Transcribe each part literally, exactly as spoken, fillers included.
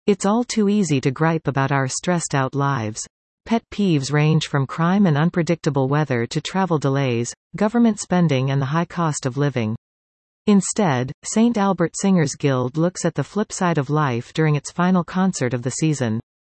It's all too easy to gripe about our stressed-out lives. Pet peeves range from crime and unpredictable weather to travel delays, government spending and the high cost of living. Instead, Saint Albert Singers Guild looks at the flip side of life during its final concert of the season.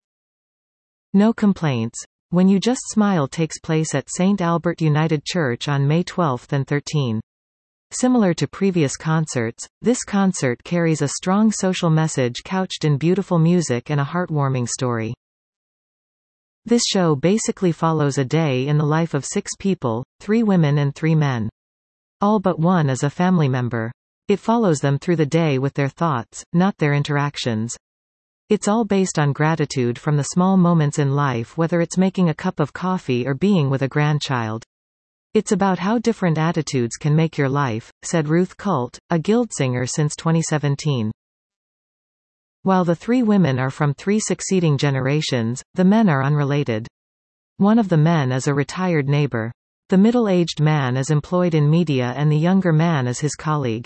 No Complaints. When You Just Smile takes place at Saint Albert United Church on May twelfth and thirteenth. Similar to previous concerts, this concert carries a strong social message couched in beautiful music and a heartwarming story. This show basically follows a day in the life of six people, three women and three men. All but one is a family member. It follows them through the day with their thoughts, not their interactions. It's all based on gratitude from the small moments in life, whether it's making a cup of coffee or being with a grandchild. It's about how different attitudes can make your life, said Ruth Kult, a guild singer since twenty seventeen. While the three women are from three succeeding generations, the men are unrelated. One of the men is a retired neighbor. The middle-aged man is employed in media and the younger man is his colleague.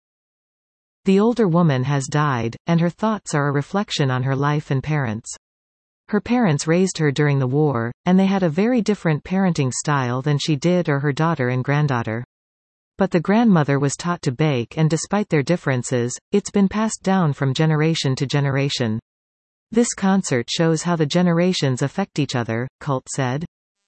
The older woman has died, and her thoughts are a reflection on her life and parents. Her parents raised her during the war, and they had a very different parenting style than she did or her daughter and granddaughter. But the grandmother was taught to bake, and despite their differences, it's been passed down from generation to generation. This concert shows how the generations affect each other, Kult said.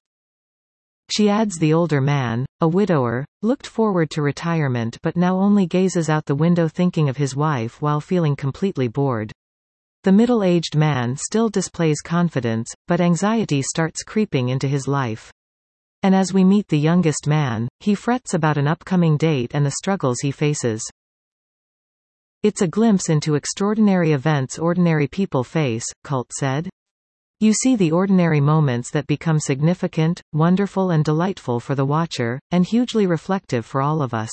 She adds the older man, a widower, looked forward to retirement but now only gazes out the window thinking of his wife while feeling completely bored. The middle-aged man still displays confidence, but anxiety starts creeping into his life. And as we meet the youngest man, he frets about an upcoming date and the struggles he faces. It's a glimpse into extraordinary events ordinary people face, Kult said. You see the ordinary moments that become significant, wonderful and delightful for the watcher, and hugely reflective for all of us.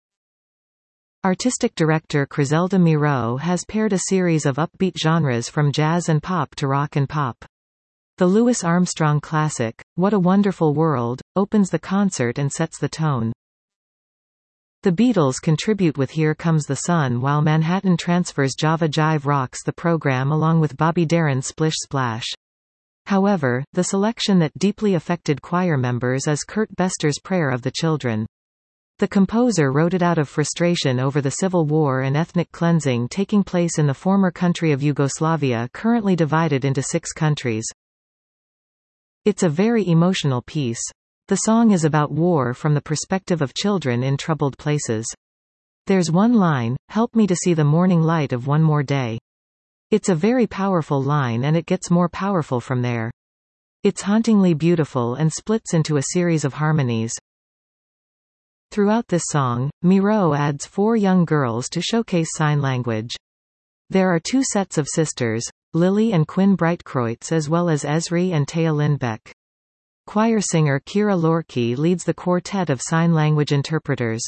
Artistic director Criselda Miro has paired a series of upbeat genres from jazz and pop to rock and pop. The Louis Armstrong classic, What a Wonderful World, opens the concert and sets the tone. The Beatles contribute with Here Comes the Sun while Manhattan Transfer's Java Jive rocks the program along with Bobby Darin's Splish Splash. However, the selection that deeply affected choir members is Kurt Bester's Prayer of the Children. The composer wrote it out of frustration over the civil war and ethnic cleansing taking place in the former country of Yugoslavia, currently divided into six countries. It's a very emotional piece. The song is about war from the perspective of children in troubled places. There's one line, "Help me to see the morning light of one more day." It's a very powerful line and it gets more powerful from there. It's hauntingly beautiful and splits into a series of harmonies. Throughout this song, Miro adds four young girls to showcase sign language. There are two sets of sisters, Lily and Quinn Breitkreutz, as well as Esri and Taya Lindbeck. Choir singer Kira Lorke leads the quartet of sign language interpreters.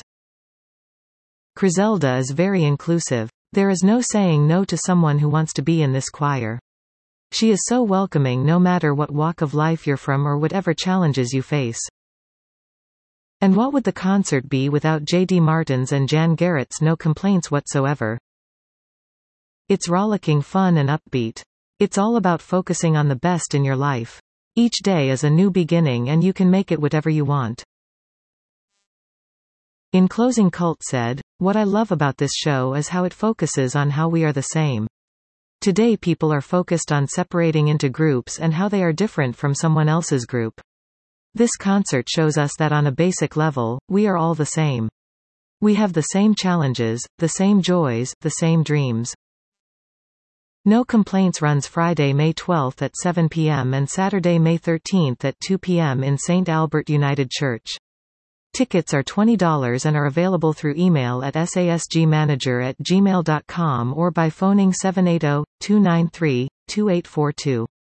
Criselda is very inclusive. There is no saying no to someone who wants to be in this choir. She is so welcoming no matter what walk of life you're from or whatever challenges you face. And what would the concert be without J D Martin's and Jan Garrett's No Complaints Whatsoever? It's rollicking fun and upbeat. It's all about focusing on the best in your life. Each day is a new beginning and you can make it whatever you want. In closing, Kult said, "What I love about this show is how it focuses on how we are the same. Today people are focused on separating into groups and how they are different from someone else's group. This concert shows us that on a basic level, we are all the same. We have the same challenges, the same joys, the same dreams." No Complaints runs Friday, May twelfth at seven p m and Saturday, May thirteenth at two p m in Saint Albert United Church. Tickets are twenty dollars and are available through email at sasgmanager at gmail dot com or by phoning seven eight zero, two nine three, two eight four two.